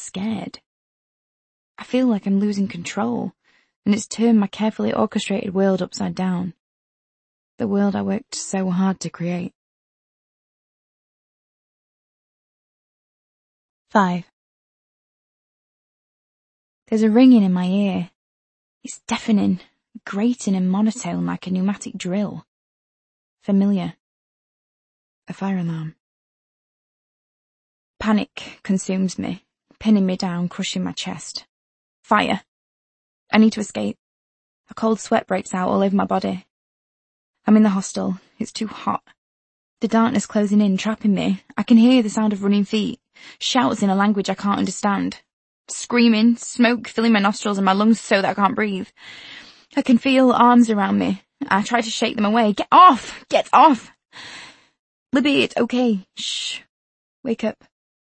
scared. I feel like I'm losing control, and it's turned my carefully orchestrated world upside down. The world I worked so hard to create. 5. There's a ringing in my ear. It's deafening, grating and monotone like a pneumatic drill. Familiar. A fire alarm. Panic consumes me, pinning me down, crushing my chest. Fire. I need to escape. A cold sweat breaks out all over my body. I'm in the hostel. It's too hot. The darkness closing in, trapping me. I can hear the sound of running feet, shouts in a language I can't understand. Screaming, smoke filling my nostrils and my lungs so that I can't breathe. I can feel arms around me. I try to shake them away. Get off! Get off! Libby, it's okay. Shh. Wake up.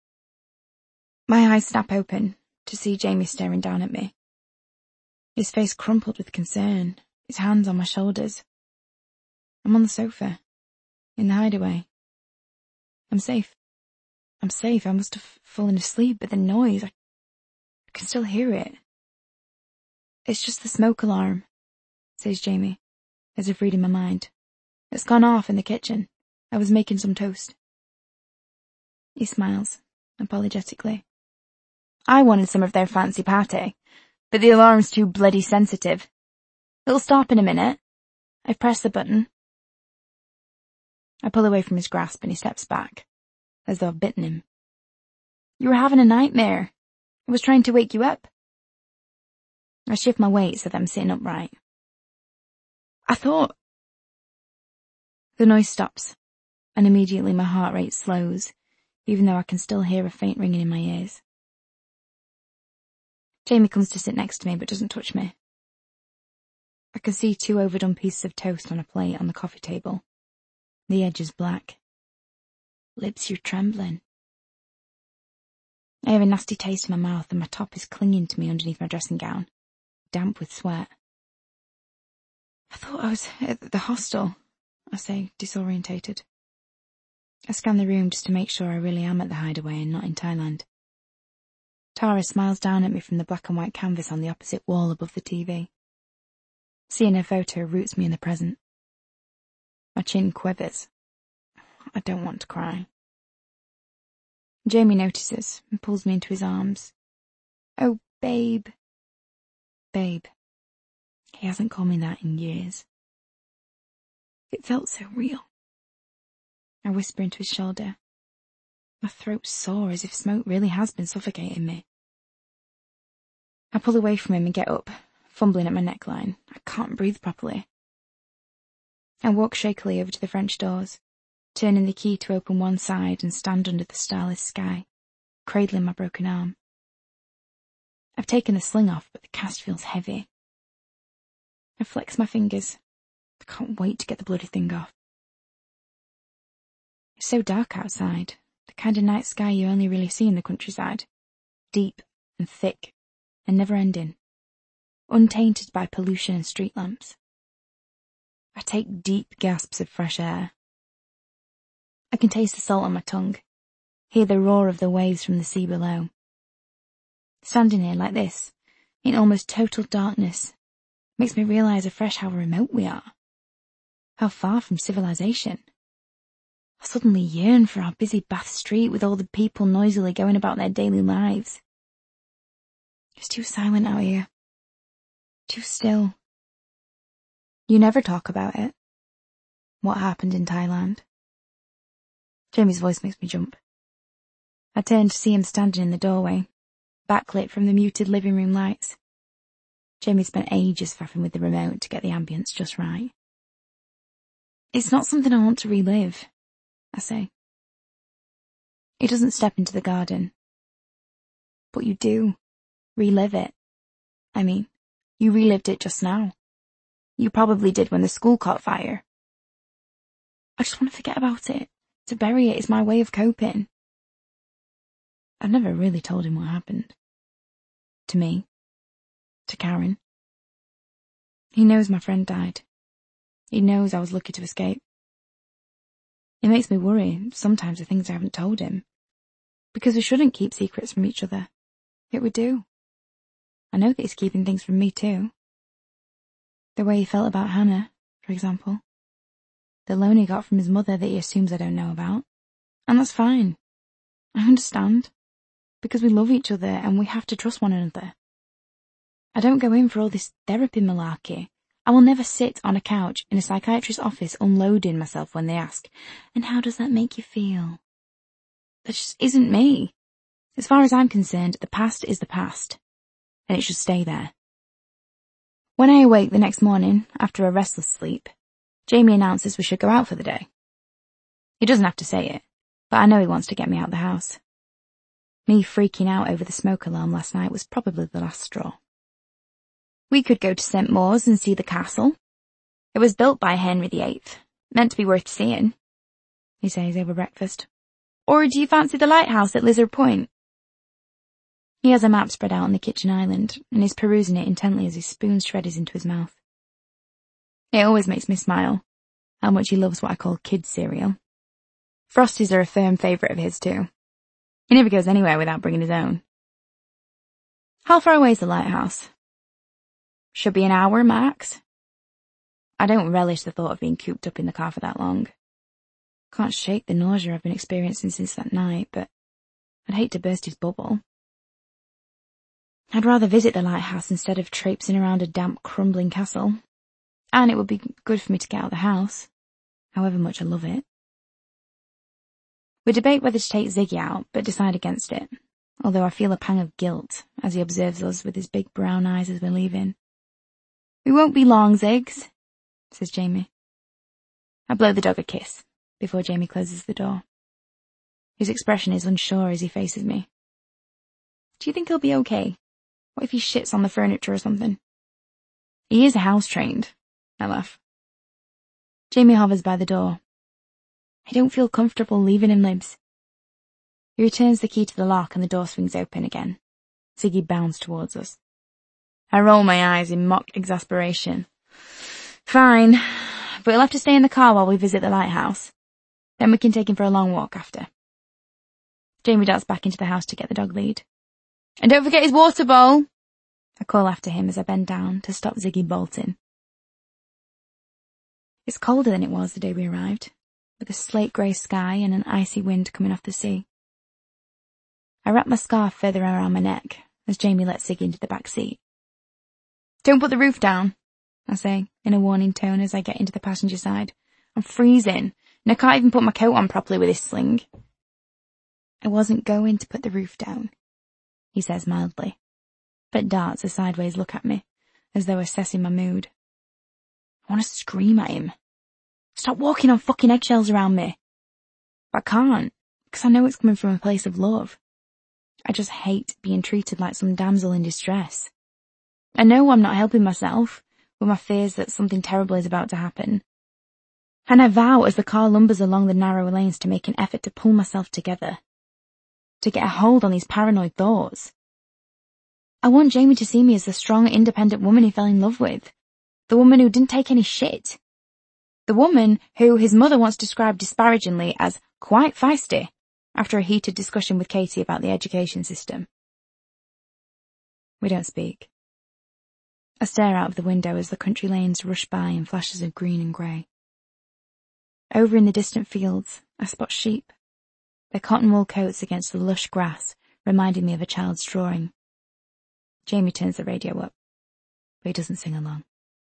My eyes snap open to see Jamie staring down at me. His face crumpled with concern, his hands on my shoulders. I'm on the sofa, in the hideaway. I'm safe. I'm safe. I must have fallen asleep, but the noise, I can still hear it. It's just the smoke alarm, says Jamie, as if reading my mind. It's gone off in the kitchen. I was making some toast. He smiles, apologetically. I wanted some of their fancy pate, but the alarm's too bloody sensitive. It'll stop in a minute. I've pressed the button. I pull away from his grasp and he steps back, as though I've bitten him. You were having a nightmare. I was trying to wake you up. I shift my weight so that I'm sitting upright. I thought... The noise stops, and immediately my heart rate slows, even though I can still hear a faint ringing in my ears. Jamie comes to sit next to me but doesn't touch me. I can see 2 overdone pieces of toast on a plate on the coffee table. The edge is black. Lips, you're trembling. I have a nasty taste in my mouth and my top is clinging to me underneath my dressing gown, damp with sweat. I thought I was at the hostel, I say, disorientated. I scan the room just to make sure I really am at the hideaway and not in Thailand. Tara smiles down at me from the black and white canvas on the opposite wall above the TV. Seeing her photo roots me in the present. My chin quivers. I don't want to cry. Jamie notices and pulls me into his arms. Oh, babe. Babe. He hasn't called me that in years. It felt so real. I whisper into his shoulder. My throat's sore as if smoke really has been suffocating me. I pull away from him and get up, fumbling at my neckline. I can't breathe properly. I walk shakily over to the French doors, turning the key to open one side and stand under the starless sky, cradling my broken arm. I've taken the sling off, but the cast feels heavy. I flex my fingers. I can't wait to get the bloody thing off. It's so dark outside, the kind of night sky you only really see in the countryside. Deep and thick and never-ending, untainted by pollution and street lamps. I take deep gasps of fresh air. I can taste the salt on my tongue, hear the roar of the waves from the sea below. Standing here like this, in almost total darkness, makes me realise afresh how remote we are. How far from civilization. I suddenly yearn for our busy Bath Street with all the people noisily going about their daily lives. It's too silent out here. Too still. You never talk about it. What happened in Thailand? Jamie's voice makes me jump. I turn to see him standing in the doorway, backlit from the muted living room lights. Jamie spent ages faffing with the remote to get the ambience just right. It's not something I want to relive, I say. He doesn't step into the garden. But you do. Relive it. I mean, you relived it just now. You probably did when the school caught fire. I just want to forget about it. To bury it is my way of coping. I've never really told him what happened. To me. To Karen. He knows my friend died. He knows I was lucky to escape. It makes me worry, sometimes, the things I haven't told him. Because we shouldn't keep secrets from each other. It would do. I know that he's keeping things from me too. The way he felt about Hannah, for example. The loan he got from his mother that he assumes I don't know about. And that's fine. I understand. Because we love each other and we have to trust one another. I don't go in for all this therapy malarkey. I will never sit on a couch in a psychiatrist's office unloading myself when they ask, and how does that make you feel? That just isn't me. As far as I'm concerned, the past is the past, and it should stay there. When I awake the next morning, after a restless sleep, Jamie announces we should go out for the day. He doesn't have to say it, but I know he wants to get me out the house. Me freaking out over the smoke alarm last night was probably the last straw. We could go to St. Maur's and see the castle. It was built by Henry VIII, meant to be worth seeing, he says over breakfast. Or do you fancy the lighthouse at Lizard Point? He has a map spread out on the kitchen island, and is perusing it intently as he spoons shredders into his mouth. It always makes me smile, how much he loves what I call kids' cereal. Frosties are a firm favourite of his too. He never goes anywhere without bringing his own. How far away is the lighthouse? Should be an hour max. I don't relish the thought of being cooped up in the car for that long. Can't shake the nausea I've been experiencing since that night, but I'd hate to burst his bubble. I'd rather visit the lighthouse instead of traipsing around a damp, crumbling castle. And it would be good for me to get out of the house, however much I love it. We debate whether to take Ziggy out, but decide against it, although I feel a pang of guilt as he observes us with his big brown eyes as we're leaving. We won't be long, Ziggs, says Jamie. I blow the dog a kiss before Jamie closes the door. His expression is unsure as he faces me. Do you think he'll be okay? What if he shits on the furniture or something? He is house-trained, I laugh. Jamie hovers by the door. I don't feel comfortable leaving him, Libs. He returns the key to the lock and the door swings open again. Ziggy bounds towards us. I roll my eyes in mock exasperation. Fine, but he'll have to stay in the car while we visit the lighthouse. Then we can take him for a long walk after. Jamie darts back into the house to get the dog lead. And don't forget his water bowl, I call after him as I bend down to stop Ziggy bolting. It's colder than it was the day we arrived, with a slate-grey sky and an icy wind coming off the sea. I wrap my scarf further around my neck as Jamie lets Ziggy into the back seat. Don't put the roof down, I say, in a warning tone as I get into the passenger side. I'm freezing, and I can't even put my coat on properly with this sling. I wasn't going to put the roof down, he says mildly, but darts a sideways look at me, as though assessing my mood. I want to scream at him. Stop walking on fucking eggshells around me. But I can't, because I know it's coming from a place of love. I just hate being treated like some damsel in distress. I know I'm not helping myself with my fears that something terrible is about to happen. And I vow as the car lumbers along the narrow lanes to make an effort to pull myself together, to get a hold on these paranoid thoughts. I want Jamie to see me as the strong, independent woman he fell in love with, the woman who didn't take any shit, the woman who his mother once described disparagingly as quite feisty after a heated discussion with Katie about the education system. We don't speak. I stare out of the window as the country lanes rush by in flashes of green and grey. Over in the distant fields, I spot sheep, their cotton wool coats against the lush grass, reminding me of a child's drawing. Jamie turns the radio up, but he doesn't sing along.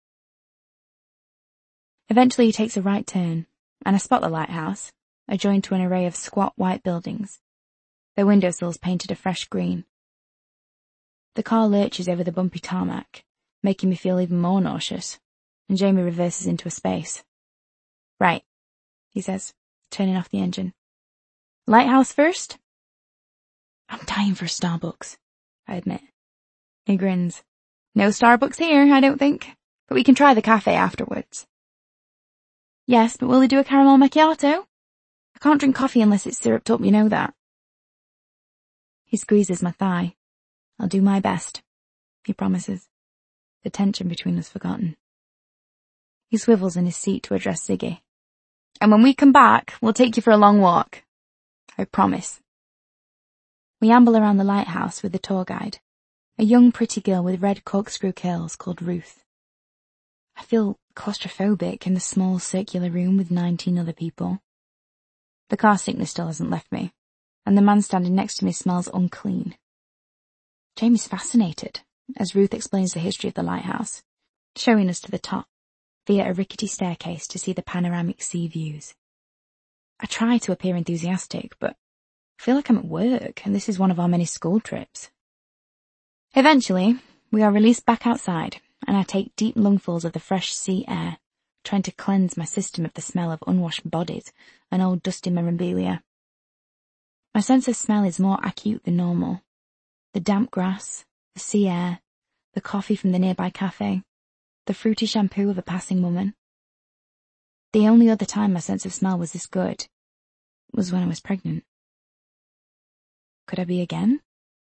Eventually he takes a right turn, and I spot the lighthouse, adjoined to an array of squat white buildings, their windowsills painted a fresh green. The car lurches over the bumpy tarmac, making me feel even more nauseous, and Jamie reverses into a space. Right, he says, turning off the engine. Lighthouse first? I'm dying for a Starbucks, I admit. He grins. No Starbucks here, I don't think, but we can try the cafe afterwards. Yes, but will they do a caramel macchiato? I can't drink coffee unless it's syruped up, you know that. He squeezes my thigh. I'll do my best, he promises, the tension between us forgotten. He swivels in his seat to address Ziggy. And when we come back, we'll take you for a long walk. I promise. We amble around the lighthouse with the tour guide, a young pretty girl with red corkscrew curls called Ruth. I feel claustrophobic in the small circular room with 19 other people. The car sickness still hasn't left me, and the man standing next to me smells unclean. Jamie's fascinated as Ruth explains the history of the lighthouse, showing us to the top via a rickety staircase to see the panoramic sea views. I try to appear enthusiastic, but I feel like I'm at work and this is one of our many school trips. Eventually, we are released back outside, and I take deep lungfuls of the fresh sea air, trying to cleanse my system of the smell of unwashed bodies and old dusty memorabilia. My sense of smell is more acute than normal. The damp grass, the sea air, the coffee from the nearby cafe, the fruity shampoo of a passing woman. The only other time my sense of smell was this good was when I was pregnant. Could I be again?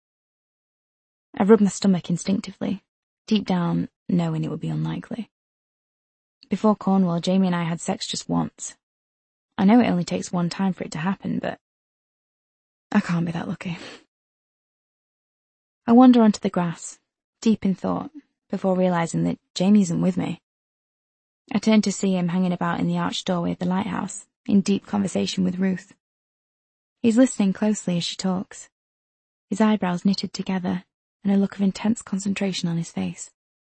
I rubbed my stomach instinctively, deep down knowing it would be unlikely. Before Cornwall, Jamie and I had sex just once. I know it only takes one time for it to happen, but I can't be that lucky. I wander onto the grass, deep in thought, before realising that Jamie isn't with me. I turn to see him hanging about in the arched doorway of the lighthouse, in deep conversation with Ruth. He's listening closely as she talks, his eyebrows knitted together, and a look of intense concentration on his face.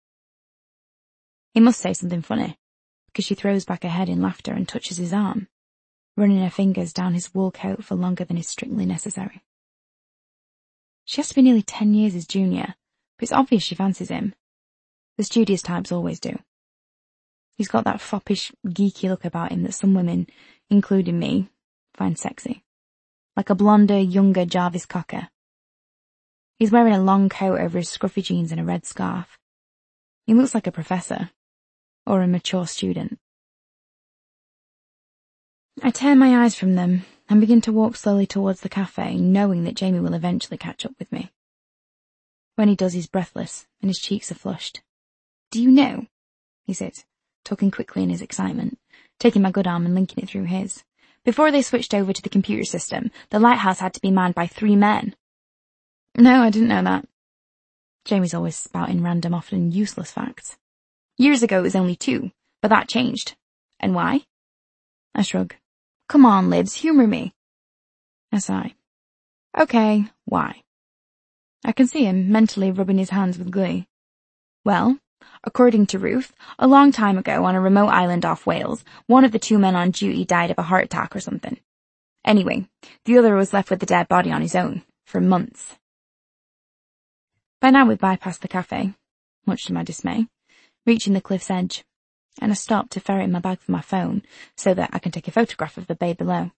He must say something funny, because she throws back her head in laughter and touches his arm, running her fingers down his wool coat for longer than is strictly necessary. She has to be nearly 10 years his junior, but it's obvious she fancies him. The studious types always do. He's got that foppish, geeky look about him that some women, including me, find sexy. Like a blonder, younger Jarvis Cocker. He's wearing a long coat over his scruffy jeans and a red scarf. He looks like a professor, or a mature student. I turn my eyes from them and begin to walk slowly towards the cafe, knowing that Jamie will eventually catch up with me. When he does, he's breathless, and his cheeks are flushed. "Do you know?" he says, talking quickly in his excitement, taking my good arm and linking it through his. "Before they switched over to the computer system, the lighthouse had to be manned by 3 men. "No, I didn't know that." Jamie's always spouting random, often useless facts. "Years ago it was only 2, but that changed. And why?" I shrug. "Come on, Libs, humour me." I sigh. "Okay, why?" I can see him mentally rubbing his hands with glee. "Well, according to Ruth, a long time ago on a remote island off Wales, one of the 2 men on duty died of a heart attack or something. Anyway, the other was left with the dead body on his own, for months." By now we've bypassed the cafe, much to my dismay, reaching the cliff's edge, and I stop to ferret in my bag for my phone so that I can take a photograph of the bay below.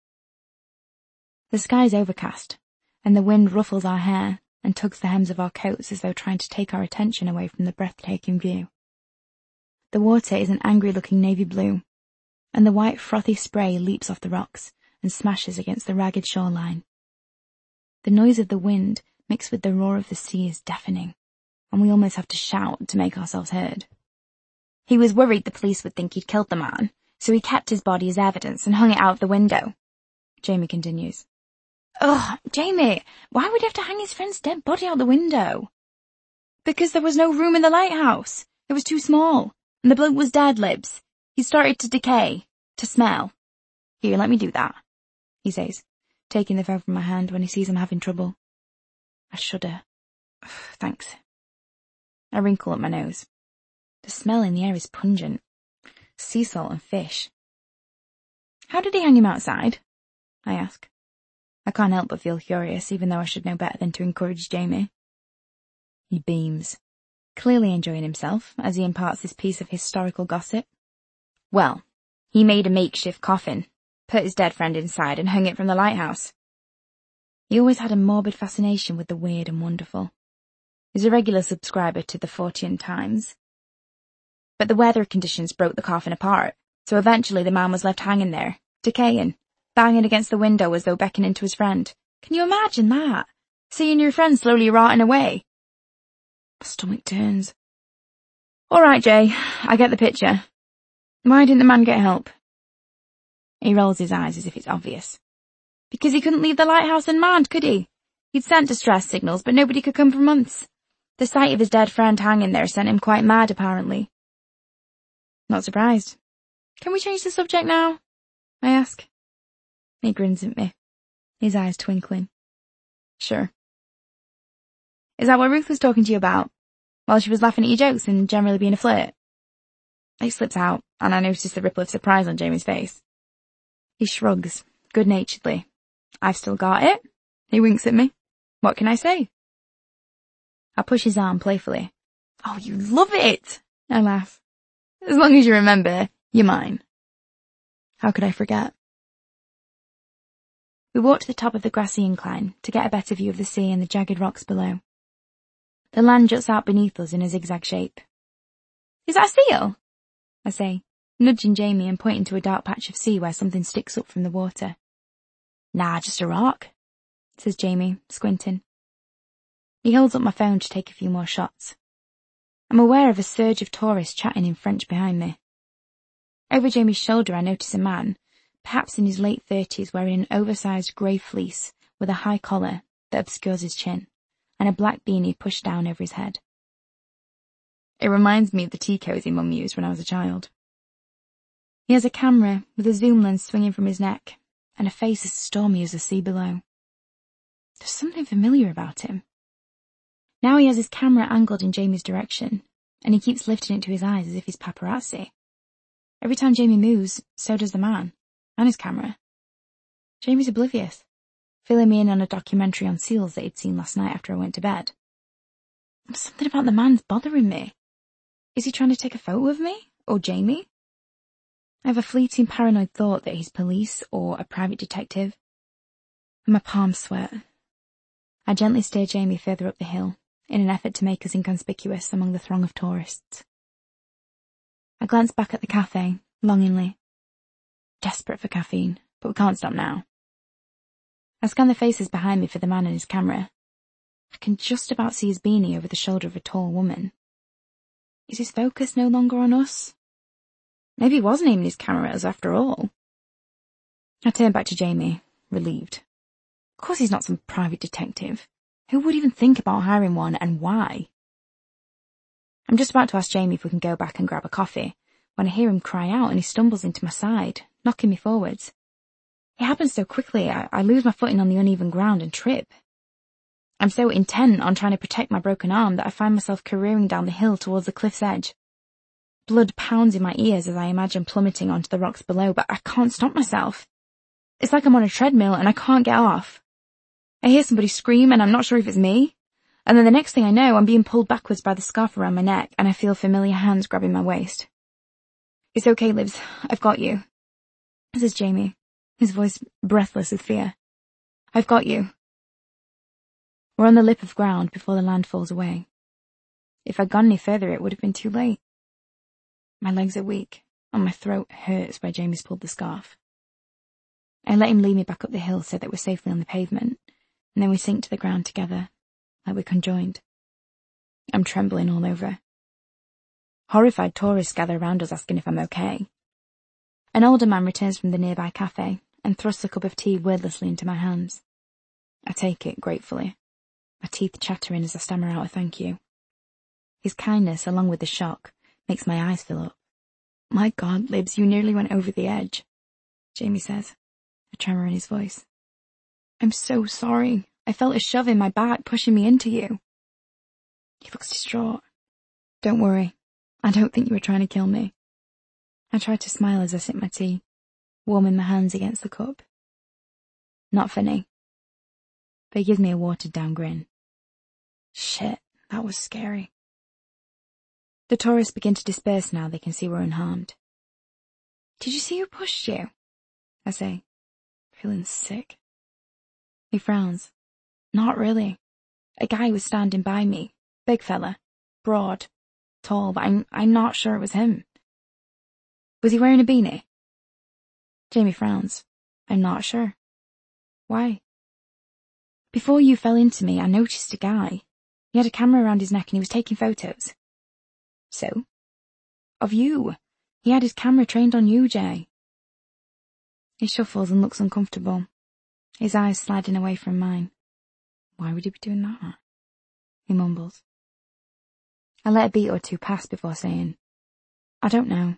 The sky's overcast, and the wind ruffles our hair and tugs the hems of our coats as though trying to take our attention away from the breathtaking view. The water is an angry-looking navy blue, and the white frothy spray leaps off the rocks and smashes against the ragged shoreline. The noise of the wind mixed with the roar of the sea is deafening, and we almost have to shout to make ourselves heard. "He was worried the police would think he'd killed the man, so he kept his body as evidence and hung it out of the window," Jamie continues. "Ugh, Jamie, why would he have to hang his friend's dead body out the window?" "Because there was no room in the lighthouse. It was too small, and the bloke was dead, Libs. He started to decay, to smell. Here, let me do that," he says, taking the phone from my hand when he sees I'm having trouble. I shudder. "Thanks." I wrinkle up my nose. The smell in the air is pungent. Sea salt and fish. "How did he hang him outside?" I ask. I can't help but feel curious, even though I should know better than to encourage Jamie. He beams, clearly enjoying himself as he imparts this piece of historical gossip. "Well, he made a makeshift coffin, put his dead friend inside and hung it from the lighthouse." He always had a morbid fascination with the weird and wonderful. He's a regular subscriber to the Fortean Times. But the weather conditions broke the coffin apart, so eventually the man was left hanging there, decaying, banging against the window as though beckoning to his friend. Can you imagine that? Seeing your friend slowly rotting away? My stomach turns. "All right, Jay, I get the picture. Why didn't the man get help?" He rolls his eyes as if it's obvious. "Because he couldn't leave the lighthouse unmanned, could he? He'd sent distress signals, but nobody could come for months. The sight of his dead friend hanging there sent him quite mad, apparently. Not surprised. Can we change the subject now? I ask. He grins at me, his eyes twinkling. Sure. Is that what Ruth was talking to you about? While she was laughing at your jokes and generally being a flirt? It slips out, and I notice the ripple of surprise on Jamie's face. He shrugs, good-naturedly. I've still got it. He winks at me. What can I say? I push his arm playfully. Oh, you love it! I laugh. As long as you remember, you're mine. How could I forget? We walk to the top of the grassy incline to get a better view of the sea and the jagged rocks below. The land juts out beneath us in a zigzag shape. Is that a seal? I say, nudging Jamie and pointing to a dark patch of sea where something sticks up from the water. Nah, just a rock, says Jamie, squinting. He holds up my phone to take a few more shots. I'm aware of a surge of tourists chatting in French behind me. Over Jamie's shoulder I notice a man, perhaps in his late 30s, wearing an oversized grey fleece with a high collar that obscures his chin, and a black beanie pushed down over his head. It reminds me of the tea cozy Mum used when I was a child. He has a camera with a zoom lens swinging from his neck, and a face as stormy as the sea below. There's something familiar about him. Now he has his camera angled in Jamie's direction, and he keeps lifting it to his eyes as if he's paparazzi. Every time Jamie moves, so does the man, and his camera. Jamie's oblivious, filling me in on a documentary on seals that he'd seen last night after I went to bed. Something about the man's bothering me. Is he trying to take a photo of me? Or Jamie? I have a fleeting paranoid thought that he's police or a private detective. And my palms sweat. I gently steer Jamie further up the hill, in an effort to make us inconspicuous among the throng of tourists. I glance back at the cafe, longingly. Desperate for caffeine, but we can't stop now. I scan the faces behind me for the man and his camera. I can just about see his beanie over the shoulder of a tall woman. Is his focus no longer on us? Maybe he wasn't aiming his camera at us after all. I turn back to Jamie, relieved. Of course he's not some private detective. Who would even think about hiring one, and why? I'm just about to ask Jamie if we can go back and grab a coffee, when I hear him cry out and he stumbles into my side, knocking me forwards. It happens so quickly, I lose my footing on the uneven ground and trip. I'm so intent on trying to protect my broken arm that I find myself careering down the hill towards the cliff's edge. Blood pounds in my ears as I imagine plummeting onto the rocks below, but I can't stop myself. It's like I'm on a treadmill and I can't get off. I hear somebody scream and I'm not sure if it's me. And then the next thing I know, I'm being pulled backwards by the scarf around my neck and I feel familiar hands grabbing my waist. It's okay, Libs. I've got you, says Jamie, his voice breathless with fear. I've got you. We're on the lip of ground before the land falls away. If I'd gone any further, it would have been too late. My legs are weak, and my throat hurts where Jamie's pulled the scarf. I let him lead me back up the hill so that we're safely on the pavement, and then we sink to the ground together, like we're conjoined. I'm trembling all over. Horrified tourists gather around us asking if I'm okay. An older man returns from the nearby cafe and thrusts a cup of tea wordlessly into my hands. I take it gratefully, my teeth chattering as I stammer out a thank you. His kindness, along with the shock, makes my eyes fill up. My God, Libs, you nearly went over the edge, Jamie says, a tremor in his voice. I'm so sorry. I felt a shove in my back pushing me into you. He looks distraught. Don't worry. I don't think you were trying to kill me. I try to smile as I sip my tea, warming my hands against the cup. Not funny. But he gives me a watered-down grin. Shit, that was scary. The tourists begin to disperse now they can see we're unharmed. Did you see who pushed you? I say, feeling sick. He frowns. Not really. A guy was standing by me. Big fella. Broad. Tall, but I'm not sure it was him. Was he wearing a beanie? Jamie frowns. I'm not sure. Why? Before you fell into me, I noticed a guy. He had a camera around his neck and he was taking photos. So? Of you. He had his camera trained on you, Jay. He shuffles and looks uncomfortable, his eyes sliding away from mine. Why would he be doing that? He mumbles. I let a beat or two pass before saying, I don't know.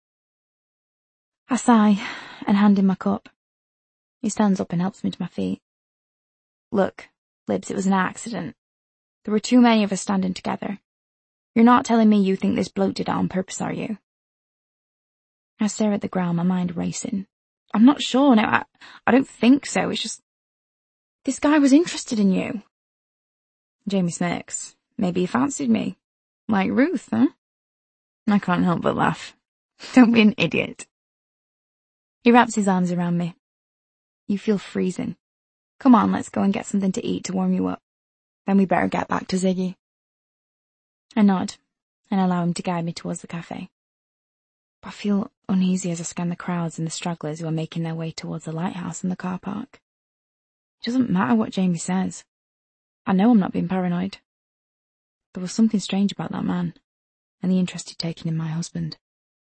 I sigh and hand him my cup. He stands up and helps me to my feet. Look, Libs, it was an accident. There were too many of us standing together. You're not telling me you think this bloke did it on purpose, are you? I stare at the ground, my mind racing. I'm not sure, no, I don't think so, it's just... This guy was interested in you. Jamie smirks. Maybe he fancied me. Like Ruth, huh? I can't help but laugh. Don't be an idiot. He wraps his arms around me. You feel freezing. Come on, let's go and get something to eat to warm you up. Then we better get back to Ziggy. I nod and allow him to guide me towards the cafe. But I feel uneasy as I scan the crowds and the stragglers who are making their way towards the lighthouse and the car park. It doesn't matter what Jamie says. I know I'm not being paranoid. There was something strange about that man, and the interest he'd taken in my husband.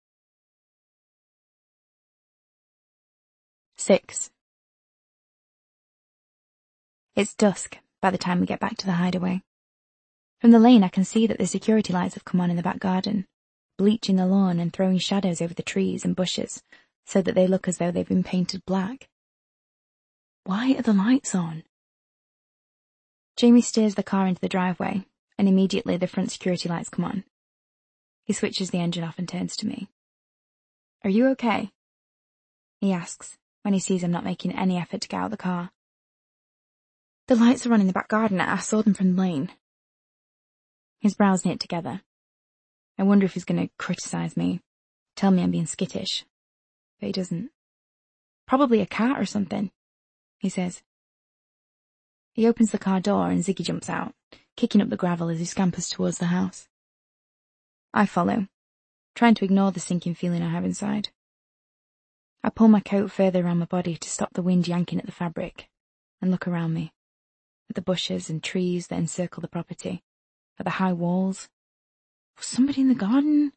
6. It's dusk by the time we get back to the hideaway. From the lane I can see that the security lights have come on in the back garden, bleaching the lawn and throwing shadows over the trees and bushes so that they look as though they've been painted black. Why are the lights on? Jamie steers the car into the driveway, and immediately the front security lights come on. He switches the engine off and turns to me. Are you okay? He asks, when he sees I'm not making any effort to get out of the car. The lights are on in the back garden. I saw them from the lane. His brows knit together. I wonder if he's going to criticize me, tell me I'm being skittish. But he doesn't. Probably a cat or something, he says. He opens the car door and Ziggy jumps out, kicking up the gravel as he scampers towards the house. I follow, trying to ignore the sinking feeling I have inside. I pull my coat further around my body to stop the wind yanking at the fabric, and look around me, at the bushes and trees that encircle the property, at the high walls. Was somebody in the garden?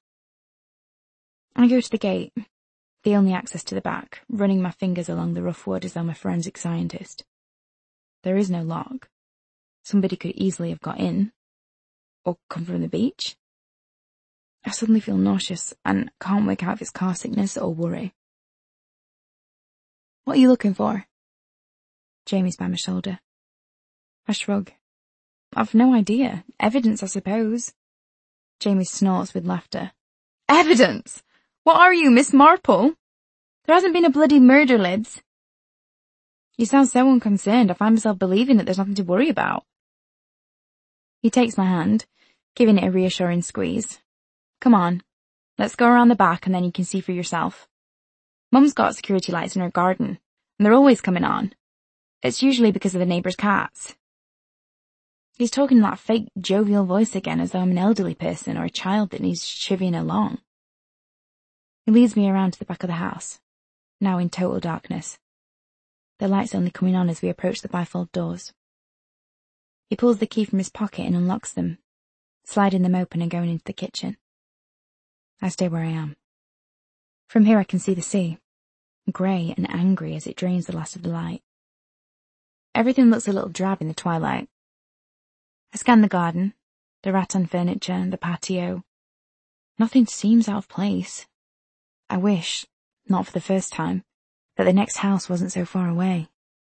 I go to the gate, the only access to the back, running my fingers along the rough wood as though I'm a forensic scientist. There is no lock. Somebody could easily have got in, or come from the beach. I suddenly feel nauseous and can't work out if it's car sickness or worry. What are you looking for? Jamie's by my shoulder. I shrug. I've no idea. Evidence, I suppose. Jamie snorts with laughter. Evidence? What are you, Miss Marple? There hasn't been a bloody murder, Libs. You sound so unconcerned, I find myself believing that there's nothing to worry about. He takes my hand, giving it a reassuring squeeze. Come on, let's go around the back and then you can see for yourself. Mum's got security lights in her garden, and they're always coming on. It's usually because of the neighbours' cats. He's talking in that fake jovial voice again as though I'm an elderly person or a child that needs chivying along. He leads me around to the back of the house, now in total darkness. The lights only coming on as we approach the bifold doors. He pulls the key from his pocket and unlocks them, sliding them open and going into the kitchen. I stay where I am. From here I can see the sea, grey and angry as it drains the last of the light. Everything looks a little drab in the twilight. I scan the garden, the rattan furniture, the patio. Nothing seems out of place. I wish, not for the first time, that the next house wasn't so far away.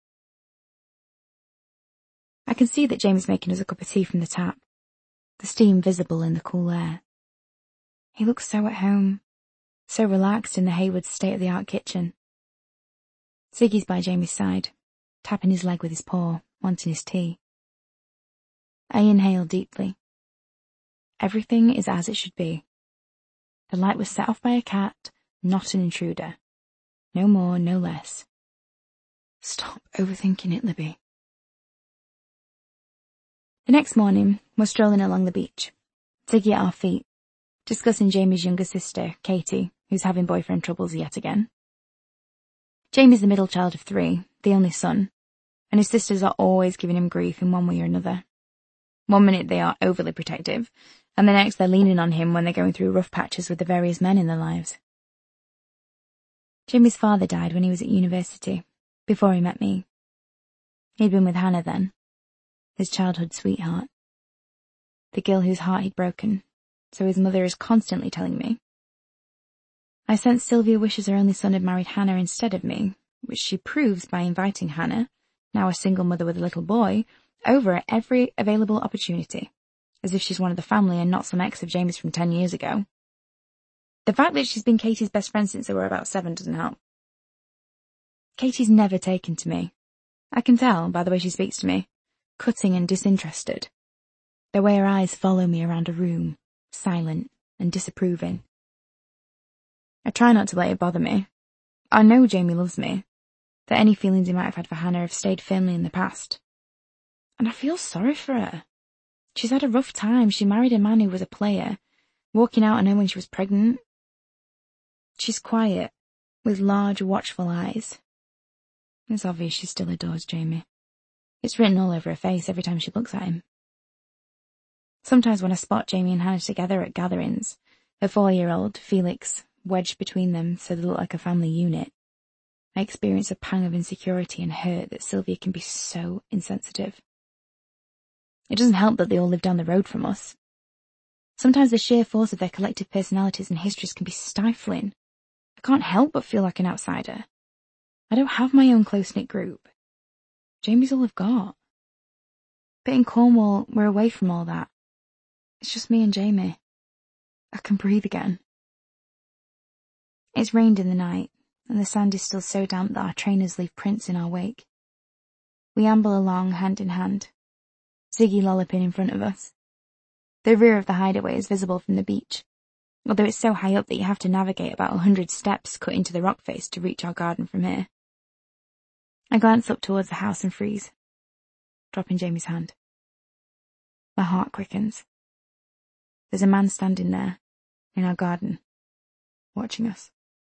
I can see that Jamie's making us a cup of tea from the tap, the steam visible in the cool air. He looks so at home, so relaxed in the Hayward's state-of-the-art kitchen. Ziggy's by Jamie's side, tapping his leg with his paw, wanting his tea. I inhale deeply. Everything is as it should be. The light was set off by a cat, not an intruder. No more, no less. Stop overthinking it, Libby. The next morning, we're strolling along the beach, Ziggy at our feet, discussing Jamie's younger sister, Katie, who's having boyfriend troubles yet again. Jamie's the middle child of 3, the only son, and his sisters are always giving him grief in one way or another. One minute they are overly protective, and the next they're leaning on him when they're going through rough patches with the various men in their lives. Jamie's father died when he was at university, before he met me. He'd been with Hannah then. his childhood sweetheart. The girl whose heart he'd broken, so his mother is constantly telling me. I sense Sylvia wishes her only son had married Hannah instead of me, which she proves by inviting Hannah, now a single mother with a little boy, over at every available opportunity, as if she's one of the family and not some ex of Jamie's from 10 years ago. The fact that she's been Katie's best friend since they were about 7 doesn't help. Katie's never taken to me. I can tell by the way she speaks to me, cutting and disinterested. The way her eyes follow me around a room, silent and disapproving. I try not to let it bother me. I know Jamie loves me, that any feelings he might have had for Hannah have stayed firmly in the past. And I feel sorry for her. She's had a rough time. She married a man who was a player, walking out on her when she was pregnant. She's quiet, with large, watchful eyes. It's obvious she still adores Jamie. It's written all over her face every time she looks at him. Sometimes when I spot Jamie and Hannah together at gatherings, her 4-year-old, Felix, wedged between them so they look like a family unit, I experience a pang of insecurity and hurt that Sylvia can be so insensitive. It doesn't help that they all live down the road from us. Sometimes the sheer force of their collective personalities and histories can be stifling. I can't help but feel like an outsider. I don't have my own close-knit group. Jamie's all I've got. But in Cornwall, we're away from all that. It's just me and Jamie. I can breathe again. It's rained in the night, and the sand is still so damp that our trainers leave prints in our wake. We amble along hand in hand, Ziggy lolloping in front of us. The rear of the hideaway is visible from the beach, although it's so high up that you have to navigate about 100 steps cut into the rock face to reach our garden from here. I glance up towards the house and freeze, dropping Jamie's hand. My heart quickens. There's a man standing there, in our garden, watching us.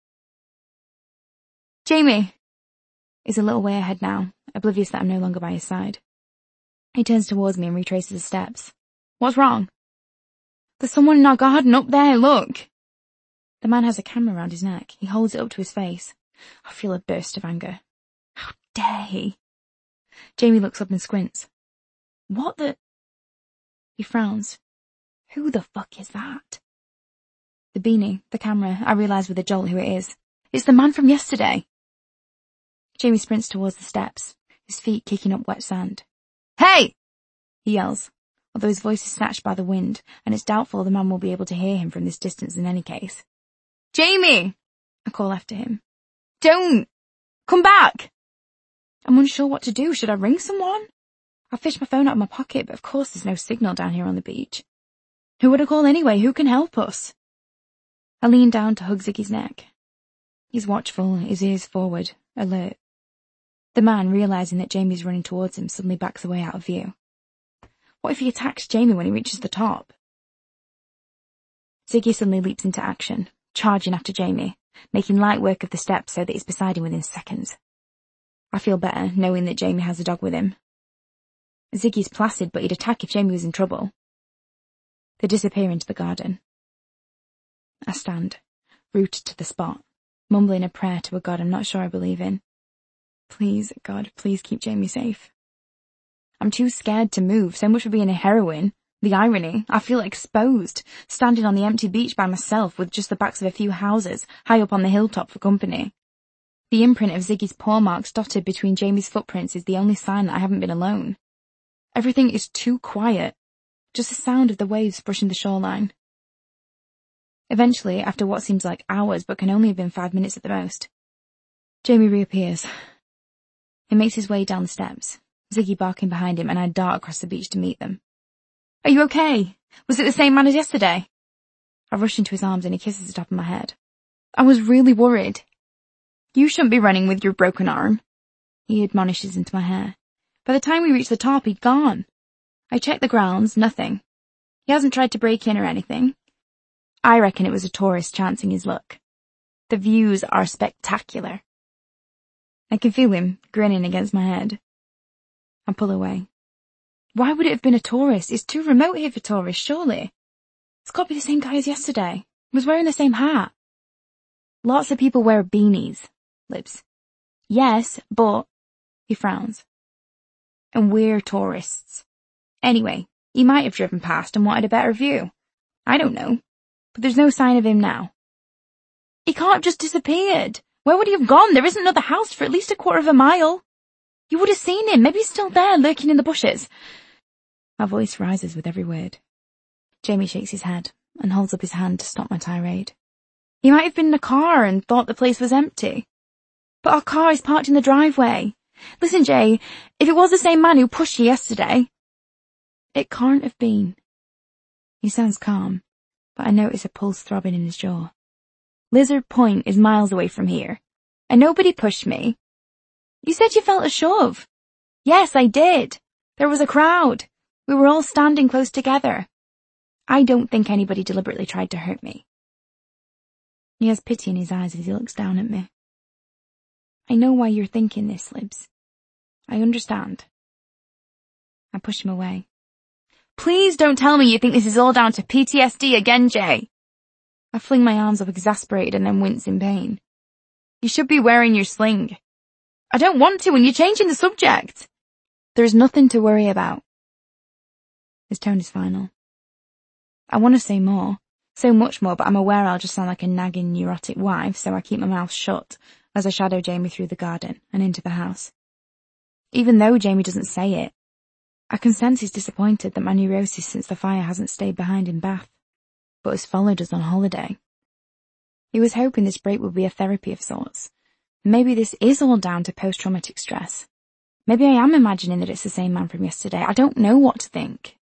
Jamie! He's a little way ahead now, oblivious that I'm no longer by his side. He turns towards me and retraces the steps. What's wrong? There's someone in our garden up there, look! The man has a camera around his neck. He holds it up to his face. I feel a burst of anger. How dare he? Jamie looks up and squints. What the... He frowns. Who the fuck is that? The beanie, the camera, I realise with a jolt who it is. It's the man from yesterday. Jamie sprints towards the steps, his feet kicking up wet sand. Hey! He yells, although his voice is snatched by the wind, and it's doubtful the man will be able to hear him from this distance in any case. Jamie! I call after him. Don't! Come back! I'm unsure what to do. Should I ring someone? I fish my phone out of my pocket, but of course there's no signal down here on the beach. Who would I call anyway? Who can help us? I lean down to hug Ziggy's neck. He's watchful, his ears forward, alert. The man, realising that Jamie's running towards him, suddenly backs away out of view. What if he attacks Jamie when he reaches the top? Ziggy suddenly leaps into action, charging after Jamie, making light work of the steps so that he's beside him within seconds. I feel better, knowing that Jamie has a dog with him. Ziggy's placid, but he'd attack if Jamie was in trouble. They disappear into the garden. I stand, rooted to the spot, mumbling a prayer to a God I'm not sure I believe in. Please, God, please keep Jamie safe. I'm too scared to move, so much for being a heroine. The irony, I feel exposed, standing on the empty beach by myself with just the backs of a few houses high up on the hilltop for company. The imprint of Ziggy's paw marks dotted between Jamie's footprints is the only sign that I haven't been alone. Everything is too quiet, just the sound of the waves brushing the shoreline. Eventually, after what seems like hours but can only have been 5 minutes at the most, Jamie reappears. He makes his way down the steps, Ziggy barking behind him, and I dart across the beach to meet them. Are you okay? Was it the same man as yesterday? I rush into his arms and he kisses the top of my head. I was really worried. You shouldn't be running with your broken arm. He admonishes into my hair. By the time we reached the top, he'd gone. I checked the grounds, nothing. He hasn't tried to break in or anything. I reckon it was a tourist chancing his luck. The views are spectacular. I can feel him grinning against my head. I pull away. Why would it have been a tourist? It's too remote here for tourists, surely. It's got to be the same guy as yesterday. He was wearing the same hat. Lots of people wear beanies, Libs. Yes, but... He frowns. And we're tourists. Anyway, he might have driven past and wanted a better view. I don't know. But there's no sign of him now. He can't have just disappeared. Where would he have gone? There isn't another house for at least a quarter of a mile. You would have seen him. Maybe he's still there, lurking in the bushes. My voice rises with every word. Jamie shakes his head and holds up his hand to stop my tirade. He might have been in a car and thought the place was empty. But our car is parked in the driveway. Listen, Jay, if it was the same man who pushed you yesterday... It can't have been. He sounds calm, but I notice a pulse throbbing in his jaw. Lizard Point is miles away from here, and nobody pushed me. You said you felt a shove. Yes, I did. There was a crowd. We were all standing close together. I don't think anybody deliberately tried to hurt me. He has pity in his eyes as he looks down at me. I know why you're thinking this, Libs. I understand. I push him away. Please don't tell me you think this is all down to PTSD again, Jay. I fling my arms up exasperated and then wince in pain. You should be wearing your sling. I don't want to, and you're changing the subject. There's nothing to worry about. His tone is final. I want to say more, so much more, but I'm aware I'll just sound like a nagging, neurotic wife, so I keep my mouth shut as I shadow Jamie through the garden and into the house. Even though Jamie doesn't say it, I can sense he's disappointed that my neurosis since the fire hasn't stayed behind in Bath, but has followed us on holiday. He was hoping this break would be a therapy of sorts. Maybe this is all down to post-traumatic stress. Maybe I am imagining that it's the same man from yesterday. I don't know what to think.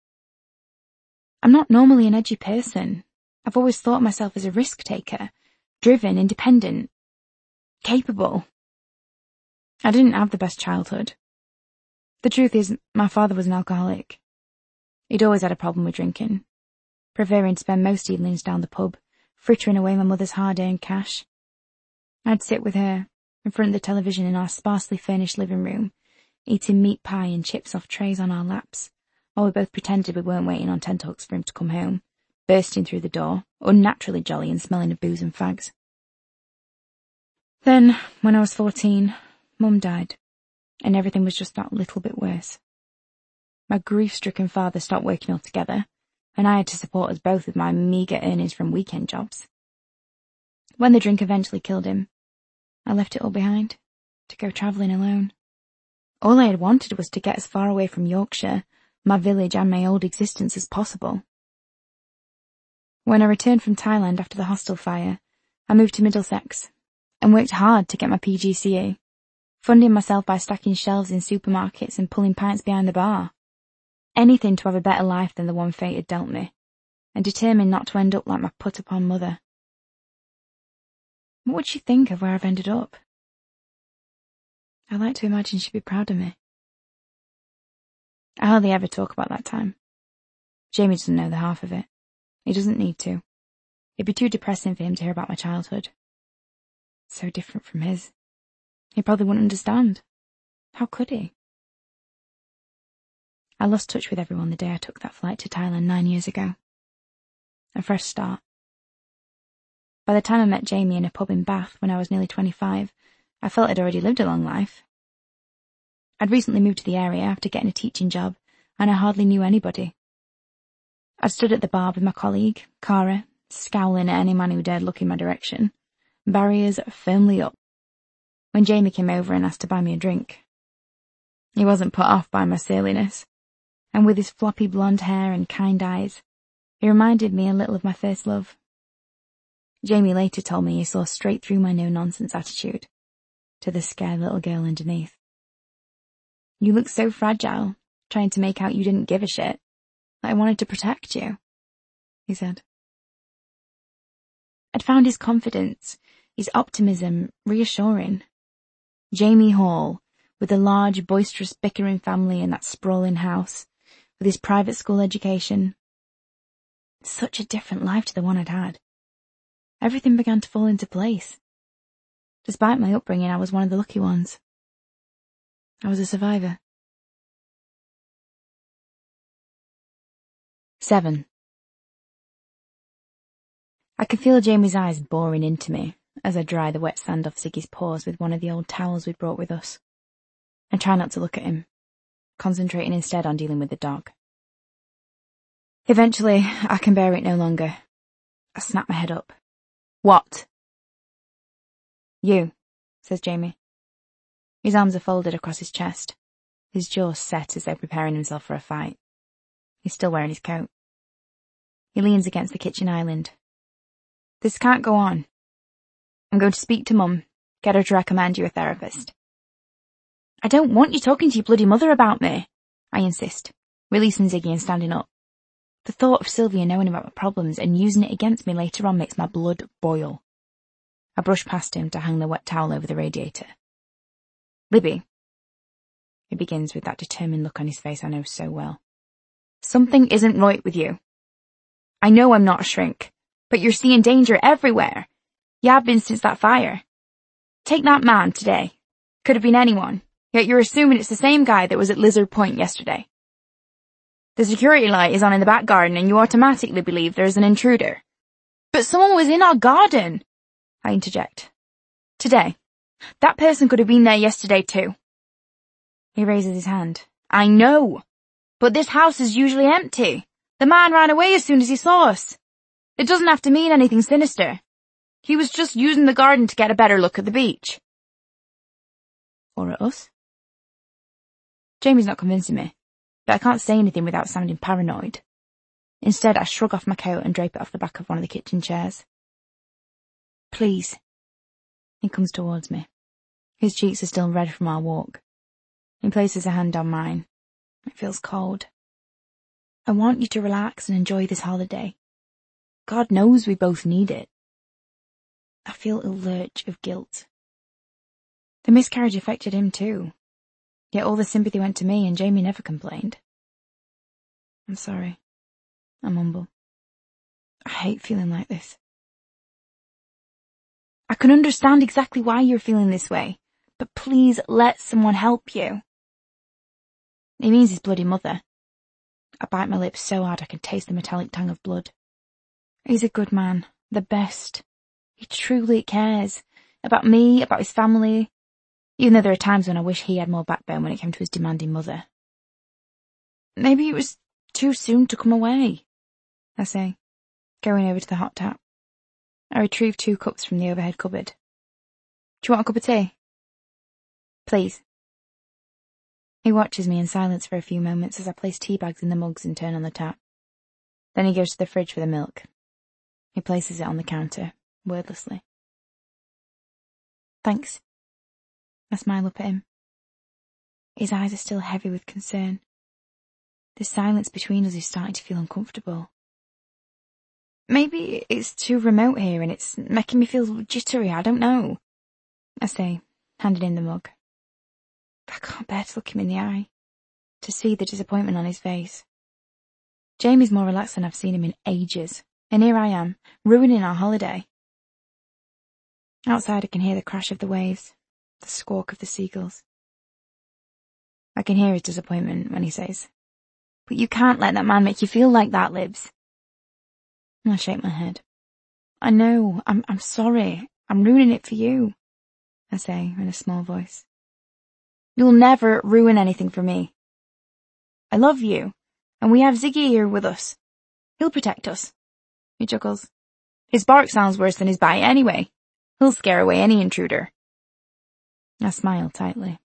I'm not normally an edgy person. I've always thought of myself as a risk-taker, driven, independent, capable. I didn't have the best childhood. The truth is, my father was an alcoholic. He'd always had a problem with drinking, preferring to spend most evenings down the pub, frittering away my mother's hard-earned cash. I'd sit with her, in front of the television in our sparsely furnished living room, eating meat pie and chips off trays on our laps, while we both pretended we weren't waiting on tenterhooks for him to come home, bursting through the door, unnaturally jolly and smelling of booze and fags. Then, when I was 14, Mum died, and everything was just that little bit worse. My grief-stricken father stopped working altogether, and I had to support us both with my meagre earnings from weekend jobs. When the drink eventually killed him, I left it all behind, to go travelling alone. All I had wanted was to get as far away from Yorkshire, my village and my old existence as possible. When I returned from Thailand after the hostel fire, I moved to Middlesex, and worked hard to get my PGCE, funding myself by stacking shelves in supermarkets and pulling pints behind the bar. Anything to have a better life than the one fate had dealt me, and determined not to end up like my put-upon mother. What would she think of where I've ended up? I like to imagine she'd be proud of me. I hardly ever talk about that time. Jamie doesn't know the half of it. He doesn't need to. It'd be too depressing for him to hear about my childhood. So different from his. He probably wouldn't understand. How could he? I lost touch with everyone the day I took that flight to Thailand 9 years ago. A fresh start. By the time I met Jamie in a pub in Bath when I was nearly 25, I felt I'd already lived a long life. I'd recently moved to the area after getting a teaching job, and I hardly knew anybody. I'd stood at the bar with my colleague, Cara, scowling at any man who dared look in my direction, barriers firmly up, when Jamie came over and asked to buy me a drink. He wasn't put off by my surliness, and with his floppy blonde hair and kind eyes, he reminded me a little of my first love. Jamie later told me he saw straight through my no-nonsense attitude, to the scared little girl underneath. You look so fragile, trying to make out you didn't give a shit, that I wanted to protect you, he said. I'd found his confidence, his optimism, reassuring. Jamie Hall, with a large, boisterous, bickering family in that sprawling house, with his private school education. Such a different life to the one I'd had. Everything began to fall into place. Despite my upbringing, I was one of the lucky ones. I was a survivor. 7. I could feel Jamie's eyes boring into me as I dry the wet sand off Ziggy's paws with one of the old towels we'd brought with us. I try not to look at him, concentrating instead on dealing with the dog. Eventually, I can bear it no longer. I snap my head up. What? You, says Jamie. His arms are folded across his chest, his jaw set as though preparing himself for a fight. He's still wearing his coat. He leans against the kitchen island. This can't go on. I'm going to speak to Mum, get her to recommend you a therapist. I don't want you talking to your bloody mother about me, I insist, releasing Ziggy and standing up. The thought of Sylvia knowing about my problems and using it against me later on makes my blood boil. I brush past him to hang the wet towel over the radiator. Libby. He begins with that determined look on his face I know so well. Something isn't right with you. I know I'm not a shrink, but you're seeing danger everywhere. You have been since that fire. Take that man today. Could have been anyone, yet you're assuming it's the same guy that was at Lizard Point yesterday. The security light is on in the back garden and you automatically believe there's an intruder. But someone was in our garden, I interject. Today. That person could have been there yesterday too. He raises his hand. I know. But this house is usually empty. The man ran away as soon as he saw us. It doesn't have to mean anything sinister. He was just using the garden to get a better look at the beach. Or at us? Jamie's not convincing me, but I can't say anything without sounding paranoid. Instead, I shrug off my coat and drape it off the back of one of the kitchen chairs. Please. He comes towards me. His cheeks are still red from our walk. He places a hand on mine. It feels cold. I want you to relax and enjoy this holiday. God knows we both need it. I feel a lurch of guilt. The miscarriage affected him too. Yet all the sympathy went to me and Jamie never complained. I'm sorry. I mumble. I hate feeling like this. I can understand exactly why you're feeling this way, but please let someone help you. He means his bloody mother. I bite my lips so hard I can taste the metallic tang of blood. He's a good man, the best. He truly cares. About me, about his family, even though there are times when I wish he had more backbone when it came to his demanding mother. Maybe it was too soon to come away, I say, going over to the hot tap. I retrieve 2 cups from the overhead cupboard. Do you want a cup of tea? Please. He watches me in silence for a few moments as I place tea bags in the mugs and turn on the tap. Then he goes to the fridge for the milk. He places it on the counter, wordlessly. Thanks. I smile up at him. His eyes are still heavy with concern. The silence between us is starting to feel uncomfortable. Maybe it's too remote here and it's making me feel jittery, I don't know, I say, handing him the mug. I can't bear to look him in the eye, to see the disappointment on his face. Jamie's more relaxed than I've seen him in ages, and here I am, ruining our holiday. Outside I can hear the crash of the waves, the squawk of the seagulls. I can hear his disappointment when he says, But you can't let that man make you feel like that, Libs. I shake my head. I know, I'm sorry. I'm ruining it for you, I say in a small voice. You'll never ruin anything for me. I love you, and we have Ziggy here with us. He'll protect us. He chuckles. His bark sounds worse than his bite anyway. He'll scare away any intruder. I smile tightly.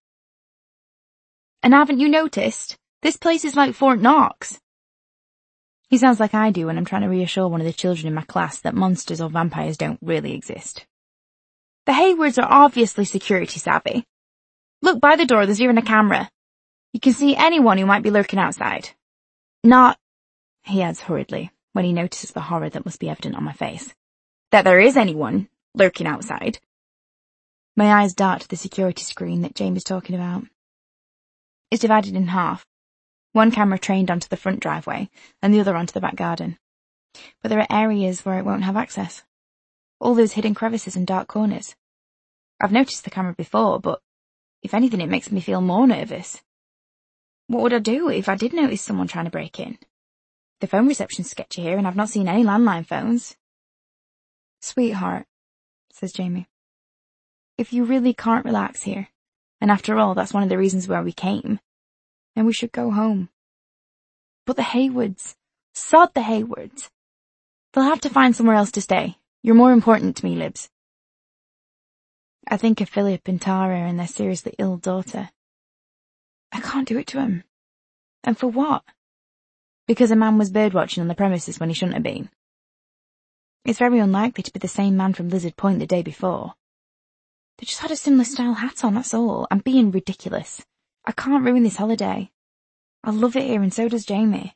And haven't you noticed? This place is like Fort Knox. He sounds like I do when I'm trying to reassure one of the children in my class that monsters or vampires don't really exist. The Haywards are obviously security savvy. Look, by the door, there's even a camera. You can see anyone who might be lurking outside. Not, he adds hurriedly, when he notices the horror that must be evident on my face, that there is anyone lurking outside. My eyes dart to the security screen that James is talking about. It's divided in half. One camera trained onto the front driveway and the other onto the back garden. But there are areas where it won't have access. All those hidden crevices and dark corners. I've noticed the camera before, but if anything it makes me feel more nervous. What would I do if I did notice someone trying to break in? The phone reception's sketchy here and I've not seen any landline phones. Sweetheart, says Jamie, if you really can't relax here, and after all that's one of the reasons why we came, then we should go home. But the Haywards, Sod the Haywards. They'll have to find somewhere else to stay. You're more important to me, Libs. I think of Philip and Tara and their seriously ill daughter. I can't do it to him. And for what? Because a man was birdwatching on the premises when he shouldn't have been. It's very unlikely to be the same man from Lizard Point the day before. They just had a similar style hat on, that's all. I'm being ridiculous. I can't ruin this holiday. I love it here and so does Jamie.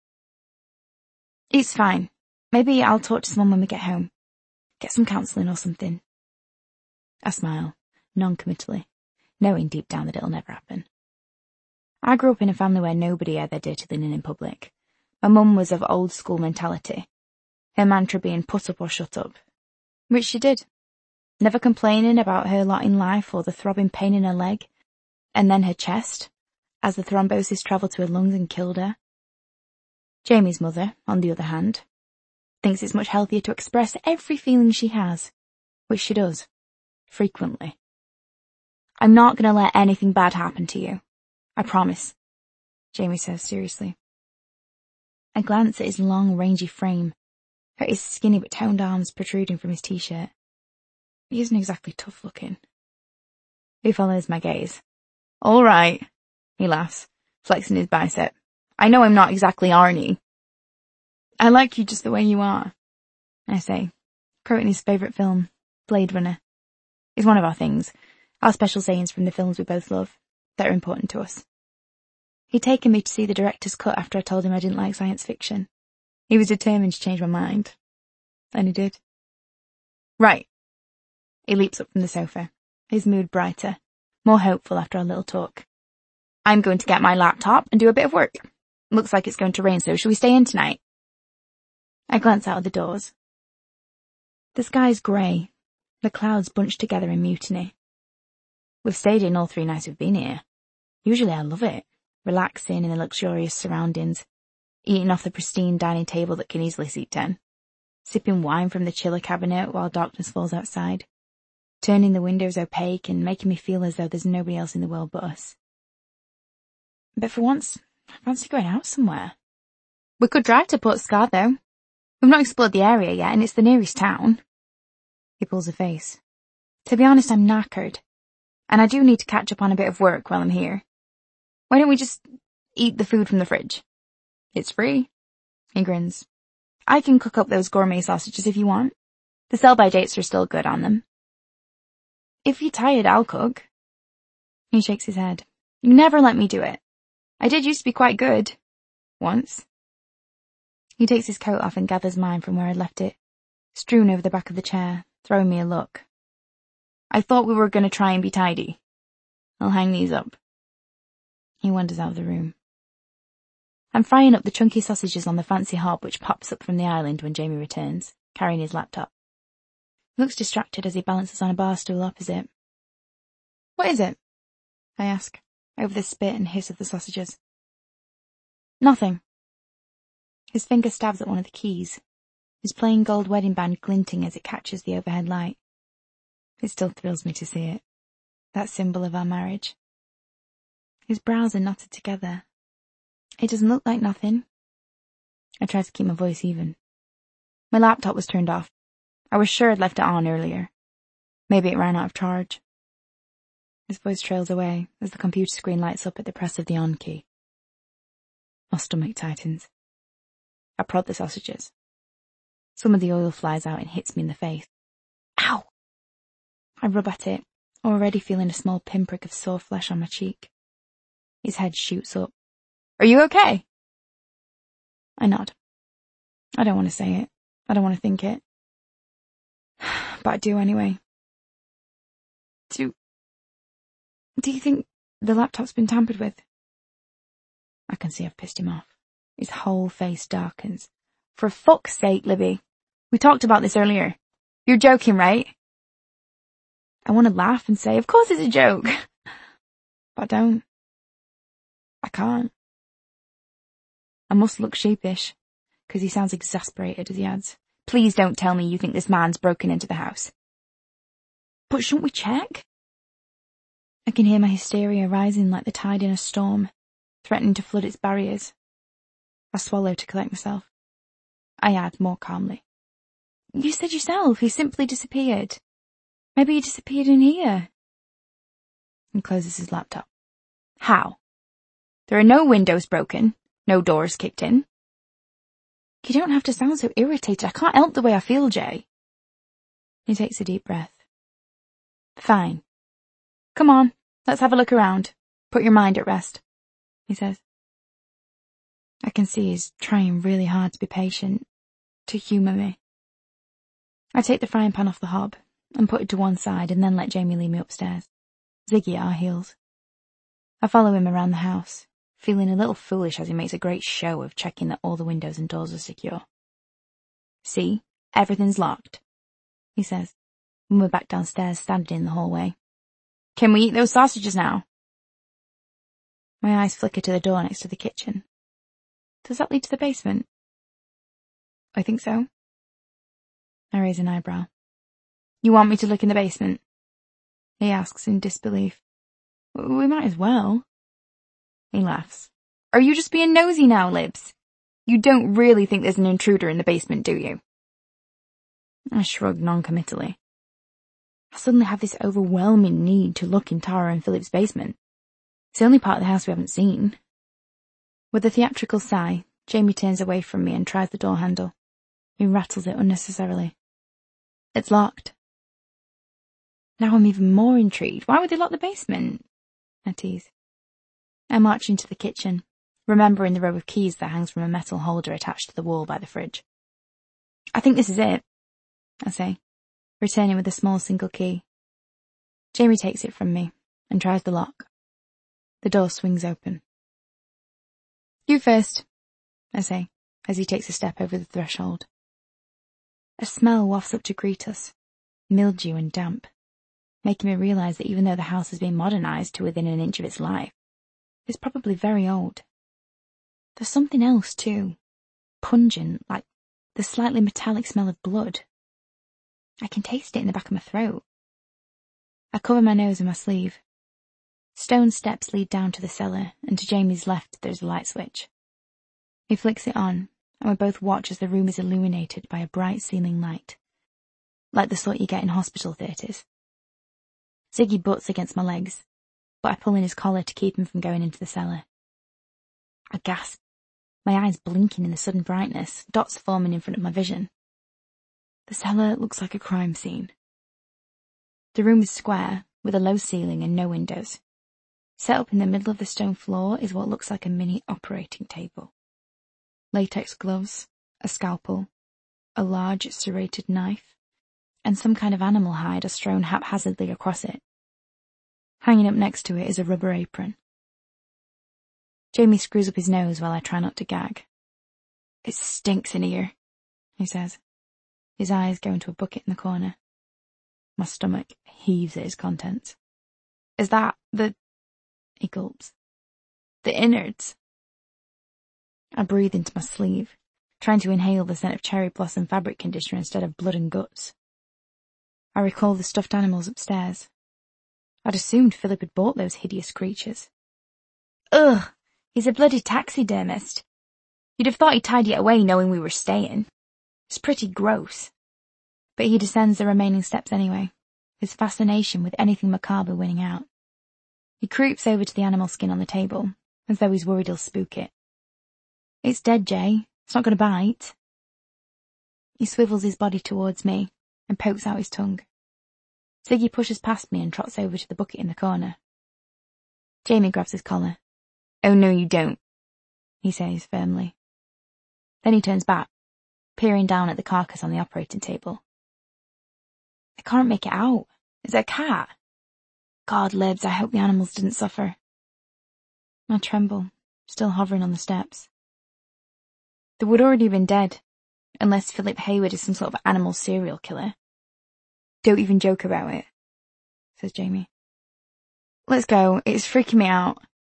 It's fine. Maybe I'll talk to someone when we get home. Get some counselling or something. I smile, non-committally, knowing deep down that it'll never happen. I grew up in a family where nobody aired their dirty linen in public. My mum was of old school mentality, her mantra being put up or shut up, which she did, never complaining about her lot in life or the throbbing pain in her leg, and then her chest, as the thrombosis travelled to her lungs and killed her. Jamie's mother, on the other hand, thinks it's much healthier to express every feeling she has, which she does, frequently. I'm not going to let anything bad happen to you. I promise, Jamie says seriously. I glance at his long, rangy frame, at his skinny but toned arms protruding from his t-shirt. He isn't exactly tough looking. He follows my gaze. All right, he laughs, flexing his bicep. I know I'm not exactly Arnie. I like you just the way you are, I say, quoting his favourite film, Blade Runner. It's one of our things, our special sayings from the films we both love, that are important to us. He'd taken me to see the director's cut after I told him I didn't like science fiction. He was determined to change my mind. And he did. Right. He leaps up from the sofa, his mood brighter, more hopeful after our little talk. I'm going to get my laptop and do a bit of work. Looks like it's going to rain, so shall we stay in tonight? I glance out of the doors. The sky's grey, the clouds bunched together in mutiny. We've stayed in all 3 nights we've been here. Usually I love it, relaxing in the luxurious surroundings, eating off the pristine dining table that can easily seat 10, sipping wine from the chiller cabinet while darkness falls outside, turning the windows opaque and making me feel as though there's nobody else in the world but us. But for once, I fancy going out somewhere. We could drive to Port Scar, though. We've not explored the area yet, and it's the nearest town. He pulls a face. To be honest, I'm knackered. And I do need to catch up on a bit of work while I'm here. Why don't we just eat the food from the fridge? It's free. He grins. I can cook up those gourmet sausages if you want. The sell-by dates are still good on them. If you're tired, I'll cook. He shakes his head. You never let me do it. I did used to be quite good. Once. He takes his coat off and gathers mine from where I'd left it, strewn over the back of the chair, throwing me a look. I thought we were going to try and be tidy. I'll hang these up. He wanders out of the room. I'm frying up the chunky sausages on the fancy hob which pops up from the island when Jamie returns, carrying his laptop. He looks distracted as he balances on a bar stool opposite. What is it? I ask, over the spit and hiss of the sausages. Nothing. His finger stabs at one of the keys, his plain gold wedding band glinting as it catches the overhead light. It still thrills me to see it, that symbol of our marriage. His brows are knotted together. It doesn't look like nothing. I try to keep my voice even. My laptop was turned off. I was sure I'd left it on earlier. Maybe it ran out of charge. His voice trails away as the computer screen lights up at the press of the on key. My stomach tightens. I prod the sausages. Some of the oil flies out and hits me in the face. Ow! I rub at it, already feeling a small pinprick of sore flesh on my cheek. His head shoots up. Are you okay? I nod. I don't want to say it. I don't want to think it. But I do anyway. Do you think the laptop's been tampered with? I can see I've pissed him off. His whole face darkens. For fuck's sake, Libby. We talked about this earlier. You're joking, right? I want to laugh and say, of course it's a joke. But I don't. I can't. I must look sheepish, because he sounds exasperated as he adds, please don't tell me you think this man's broken into the house. But shouldn't we check? I can hear my hysteria rising like the tide in a storm, threatening to flood its barriers. I swallow to collect myself. I add more calmly. You said yourself he simply disappeared. Maybe he disappeared in here. He closes his laptop. How? There are no windows broken, no doors kicked in. You don't have to sound so irritated. I can't help the way I feel, Jay. He takes a deep breath. Fine. Come on, let's have a look around. Put your mind at rest, he says. I can see he's trying really hard to be patient, to humour me. I take the frying pan off the hob and put it to one side and then let Jamie lead me upstairs. Ziggy at our heels. I follow him around the house, feeling a little foolish as he makes a great show of checking that all the windows and doors are secure. See, everything's locked, he says, when we're back downstairs standing in the hallway. Can we eat those sausages now? My eyes flicker to the door next to the kitchen. Does that lead to the basement? I think so. I raise an eyebrow. You want me to look in the basement? He asks in disbelief. We might as well. He laughs. Are you just being nosy now, Libs? You don't really think there's an intruder in the basement, do you? I shrug non-committally. I suddenly have this overwhelming need to look in Tara and Philip's basement. It's the only part of the house we haven't seen. With a theatrical sigh, Jamie turns away from me and tries the door handle. He rattles it unnecessarily. It's locked. Now I'm even more intrigued. Why would they lock the basement? I tease. I march into the kitchen, remembering the row of keys that hangs from a metal holder attached to the wall by the fridge. I think this is it, I say, returning with a small single key. Jamie takes it from me and tries the lock. The door swings open. You first, I say, as he takes a step over the threshold. A smell wafts up to greet us, mildew and damp, making me realise that even though the house has been modernised to within an inch of its life, it's probably very old. There's something else too, pungent, like the slightly metallic smell of blood. I can taste it in the back of my throat. I cover my nose with my sleeve. Stone steps lead down to the cellar, and to Jamie's left there's a light switch. He flicks it on, and we both watch as the room is illuminated by a bright ceiling light, like the sort you get in hospital theatres. Ziggy butts against my legs, but I pull in his collar to keep him from going into the cellar. I gasp, my eyes blinking in the sudden brightness, dots forming in front of my vision. The cellar looks like a crime scene. The room is square, with a low ceiling and no windows. Set up in the middle of the stone floor is what looks like a mini operating table. Latex gloves, a scalpel, a large serrated knife, and some kind of animal hide are strewn haphazardly across it. Hanging up next to it is a rubber apron. Jamie screws up his nose while I try not to gag. It stinks in here, he says. His eyes go into a bucket in the corner. My stomach heaves at his contents. Is that the... He gulps. The innards. I breathe into my sleeve, trying to inhale the scent of cherry blossom fabric conditioner instead of blood and guts. I recall the stuffed animals upstairs. I'd assumed Philip had bought those hideous creatures. Ugh, he's a bloody taxidermist. You'd have thought he'd tidy it away knowing we were staying. It's pretty gross. But he descends the remaining steps anyway, his fascination with anything macabre winning out. He creeps over to the animal skin on the table, as though he's worried he'll spook it. It's dead, Jay. It's not going to bite. He swivels his body towards me and pokes out his tongue. Ziggy pushes past me and trots over to the bucket in the corner. Jamie grabs his collar. Oh no you don't, he says firmly. Then he turns back, peering down at the carcass on the operating table. I can't make it out. Is it a cat? God, Libs, I hope the animals didn't suffer. I tremble, still hovering on the steps. They would already have been dead, unless Philip Hayward is some sort of animal serial killer. Don't even joke about it, says Jamie. Let's go, it's freaking me out.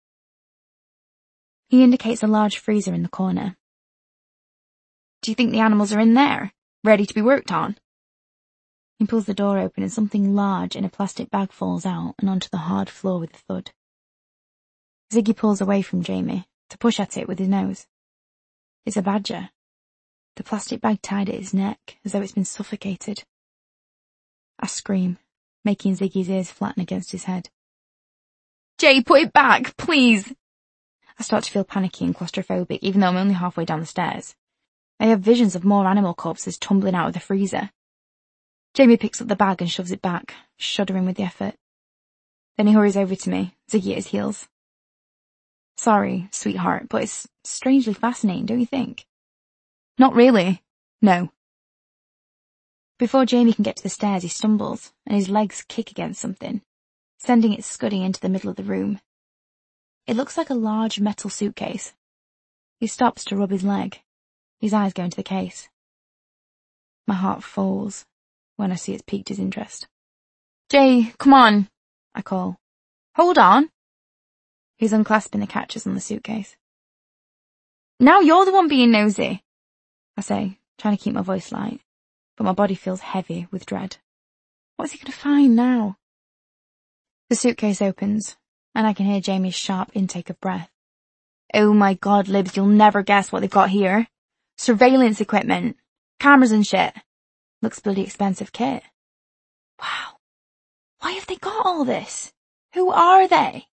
He indicates a large freezer in the corner. Do you think the animals are in there, ready to be worked on? He pulls the door open and something large in a plastic bag falls out and onto the hard floor with a thud. Ziggy pulls away from Jamie to push at it with his nose. It's a badger. The plastic bag tied at his neck, as though it's been suffocated. I scream, making Ziggy's ears flatten against his head. Jay, put it back, please! I start to feel panicky and claustrophobic, even though I'm only halfway down the stairs. I have visions of more animal corpses tumbling out of the freezer. Jamie picks up the bag and shoves it back, shuddering with the effort. Then he hurries over to me, Ziggy at his heels. Sorry, sweetheart, but it's strangely fascinating, don't you think? Not really. No. Before Jamie can get to the stairs, he stumbles, and his legs kick against something, sending it scudding into the middle of the room. It looks like a large metal suitcase. He stops to rub his leg, his eyes go into the case. My heart falls when I see it's piqued his interest. Jay, come on, I call. Hold on. He's unclasping the catches on the suitcase. Now you're the one being nosy, I say, trying to keep my voice light, but my body feels heavy with dread. What's he going to find now? The suitcase opens, and I can hear Jamie's sharp intake of breath. Oh my God, Libs, you'll never guess what they've got here. Surveillance equipment, cameras and shit. Looks bloody expensive kit. Wow. Why have they got all this? Who are they?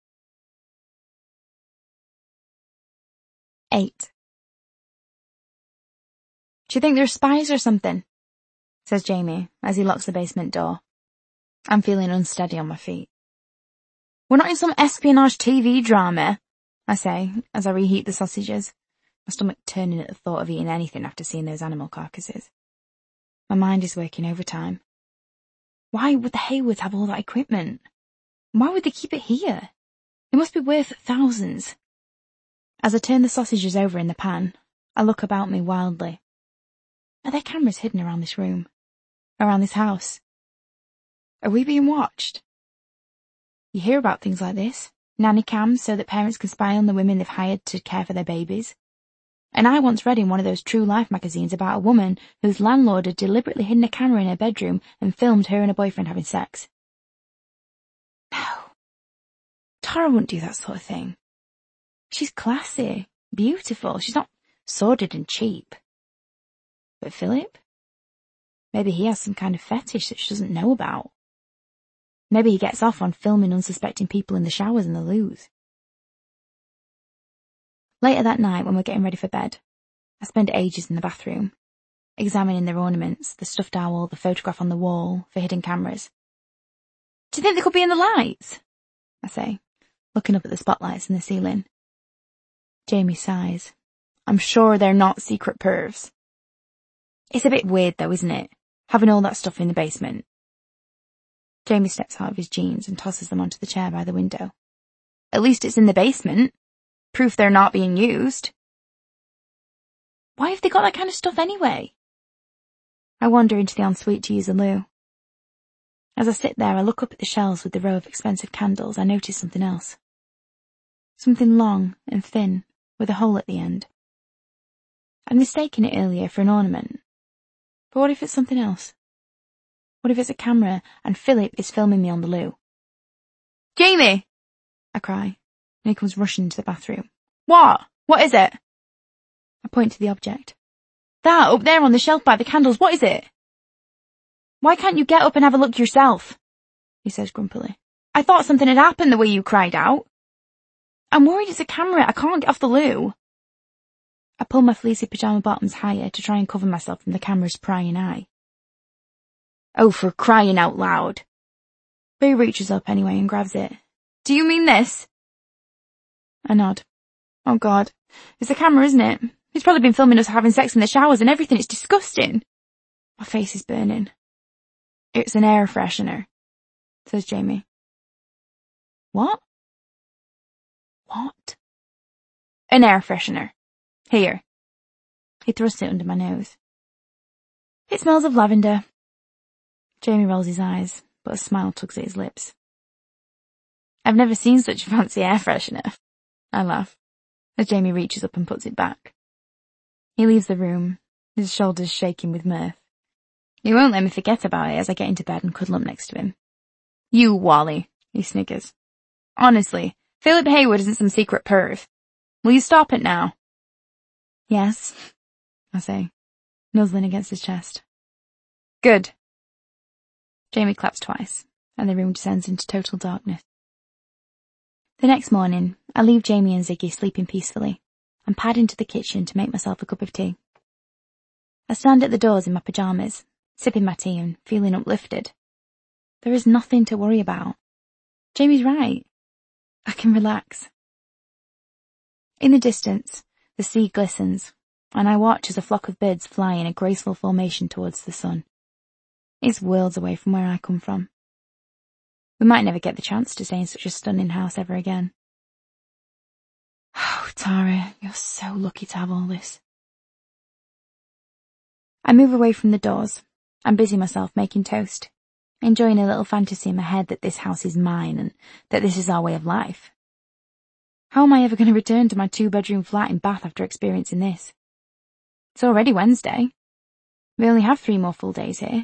8. Do you think they're spies or something? Says Jamie as he locks the basement door. I'm feeling unsteady on my feet. We're not in some espionage TV drama, I say as I reheat the sausages, my stomach turning at the thought of eating anything after seeing those animal carcasses. My mind is working overtime. Why would the Haywoods have all that equipment? Why would they keep it here? It must be worth thousands. As I turn the sausages over in the pan, I look about me wildly. Are there cameras hidden around this room? Around this house? Are we being watched? You hear about things like this. Nanny cams so that parents can spy on the women they've hired to care for their babies. And I once read in one of those True Life magazines about a woman whose landlord had deliberately hidden a camera in her bedroom and filmed her and her boyfriend having sex. No. Tara wouldn't do that sort of thing. She's classy, beautiful. She's not sordid and cheap. But Philip? Maybe he has some kind of fetish that she doesn't know about. Maybe he gets off on filming unsuspecting people in the showers and the loos. Later that night, when we're getting ready for bed, I spend ages in the bathroom, examining their ornaments, the stuffed owl, the photograph on the wall, for hidden cameras. Do you think they could be in the lights? I say, looking up at the spotlights in the ceiling. Jamie sighs. I'm sure they're not secret pervs. It's a bit weird though, isn't it? Having all that stuff in the basement. Jamie steps out of his jeans and tosses them onto the chair by the window. At least it's in the basement. Proof they're not being used. Why have they got that kind of stuff anyway? I wander into the ensuite to use a loo. As I sit there, I look up at the shelves with the row of expensive candles. I notice something else. Something long and thin, with a hole at the end. I'd mistaken it earlier for an ornament. But what if it's something else? What if it's a camera and Philip is filming me on the loo? Jamie! I cry. And he comes rushing into the bathroom. What? What is it? I point to the object. That, up there on the shelf by the candles, what is it? Why can't you get up and have a look yourself? He says grumpily. I thought something had happened the way you cried out. I'm worried it's a camera. I can't get off the loo. I pull my fleecy pyjama bottoms higher to try and cover myself from the camera's prying eye. Oh, for crying out loud. But he reaches up anyway and grabs it. Do you mean this? I nod. Oh God, it's a camera, isn't it? He's probably been filming us having sex in the showers and everything. It's disgusting. My face is burning. It's an air freshener, says Jamie. What? What? An air freshener. Here. He thrusts it under my nose. It smells of lavender. Jamie rolls his eyes, but a smile tugs at his lips. I've never seen such a fancy air freshener. I laugh, as Jamie reaches up and puts it back. He leaves the room, his shoulders shaking with mirth. He won't let me forget about it as I get into bed and cuddle up next to him. You, Wally, he sniggers. Honestly, Philip Hayward isn't some secret perv. Will you stop it now? Yes, I say, nuzzling against his chest. Good. Jamie claps twice, and the room descends into total darkness. The next morning, I leave Jamie and Ziggy sleeping peacefully, and pad into the kitchen to make myself a cup of tea. I stand at the doors in my pyjamas, sipping my tea and feeling uplifted. There is nothing to worry about. Jamie's right. I can relax. In the distance, the sea glistens, and I watch as a flock of birds fly in a graceful formation towards the sun. It's worlds away from where I come from. We might never get the chance to stay in such a stunning house ever again. Oh, Tara, you're so lucky to have all this. I move away from the doors and busy myself making toast, enjoying a little fantasy in my head that this house is mine and that this is our way of life. How am I ever going to return to my 2-bedroom flat in Bath after experiencing this? It's already Wednesday. We only have 3 more full days here.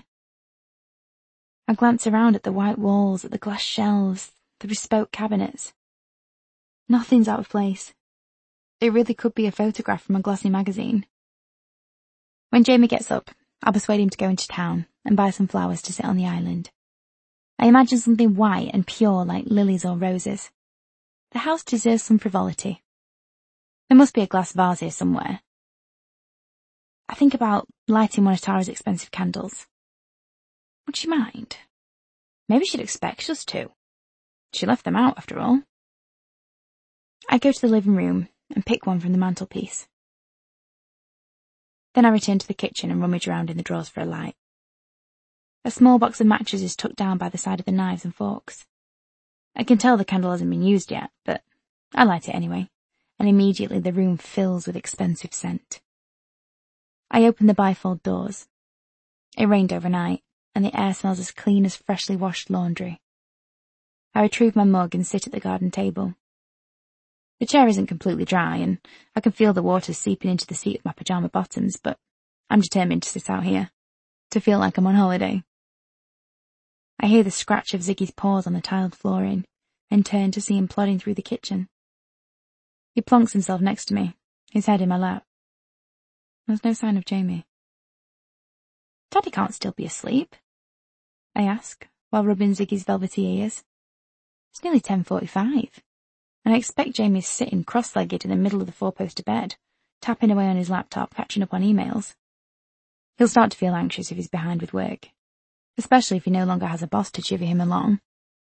I glance around at the white walls, at the glass shelves, the bespoke cabinets. Nothing's out of place. It really could be a photograph from a glossy magazine. When Jamie gets up, I'll persuade him to go into town and buy some flowers to sit on the island. I imagine something white and pure like lilies or roses. The house deserves some frivolity. There must be a glass vase here somewhere. I think about lighting one of Tara's expensive candles. Would she mind? Maybe she'd expect us to. She left them out, after all. I go to the living room and pick one from the mantelpiece. Then I return to the kitchen and rummage around in the drawers for a light. A small box of matches is tucked down by the side of the knives and forks. I can tell the candle hasn't been used yet, but I light it anyway, and immediately the room fills with expensive scent. I open the bifold doors. It rained overnight, and the air smells as clean as freshly washed laundry. I retrieve my mug and sit at the garden table. The chair isn't completely dry, and I can feel the water seeping into the seat of my pyjama bottoms, but I'm determined to sit out here, to feel like I'm on holiday. I hear the scratch of Ziggy's paws on the tiled flooring, and turn to see him plodding through the kitchen. He plonks himself next to me, his head in my lap. There's no sign of Jamie. Daddy can't still be asleep, I ask, while rubbing Ziggy's velvety ears. It's nearly 10:45, and I expect Jamie's sitting cross-legged in the middle of the 4-poster bed, tapping away on his laptop, catching up on emails. He'll start to feel anxious if he's behind with work, especially if he no longer has a boss to chivvy him along.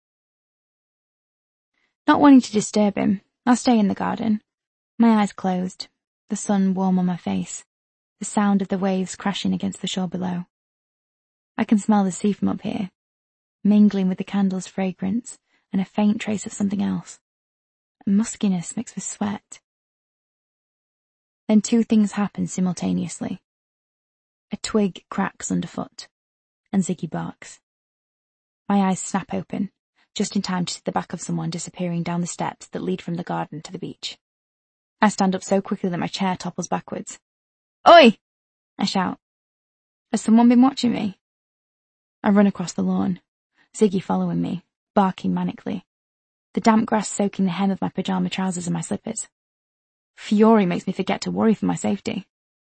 Not wanting to disturb him, I'll stay in the garden, my eyes closed, the sun warm on my face, the sound of the waves crashing against the shore below. I can smell the sea from up here, mingling with the candle's fragrance and a faint trace of something else, a muskiness mixed with sweat. Then 2 things happen simultaneously. A twig cracks underfoot, and Ziggy barks. My eyes snap open, just in time to see the back of someone disappearing down the steps that lead from the garden to the beach. I stand up so quickly that my chair topples backwards. Oi! I shout. Has someone been watching me? I run across the lawn, Ziggy following me, barking manically, the damp grass soaking the hem of my pyjama trousers and my slippers. Fury makes me forget to worry for my safety.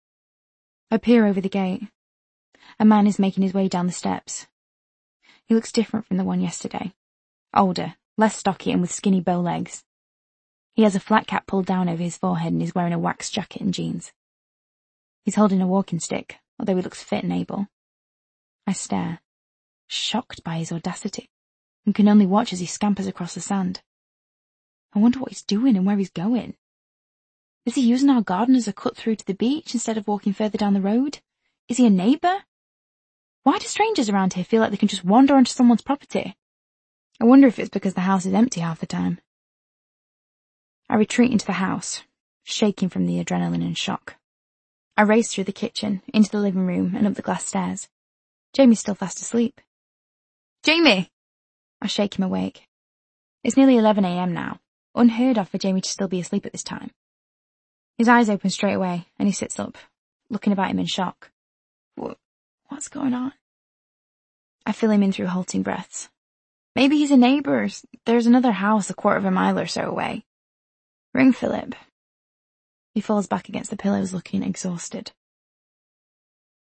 I peer over the gate. A man is making his way down the steps. He looks different from the one yesterday. Older, less stocky and with skinny bow legs. He has a flat cap pulled down over his forehead and is wearing a wax jacket and jeans. He's holding a walking stick, although he looks fit and able. I stare, shocked by his audacity, and can only watch as he scampers across the sand. I wonder what he's doing and where he's going. Is he using our garden as a cut-through to the beach instead of walking further down the road? Is he a neighbour? Why do strangers around here feel like they can just wander onto someone's property? I wonder if it's because the house is empty half the time. I retreat into the house, shaking from the adrenaline and shock. I race through the kitchen, into the living room, and up the glass stairs. Jamie's still fast asleep. Jamie! I shake him awake. It's nearly 11 a.m. now. Unheard of for Jamie to still be asleep at this time. His eyes open straight away, and he sits up, looking about him in shock. What's going on? I fill him in through halting breaths. Maybe he's a neighbour. There's another house a 1/4 of a mile or so away. Ring Philip. He falls back against the pillows looking exhausted.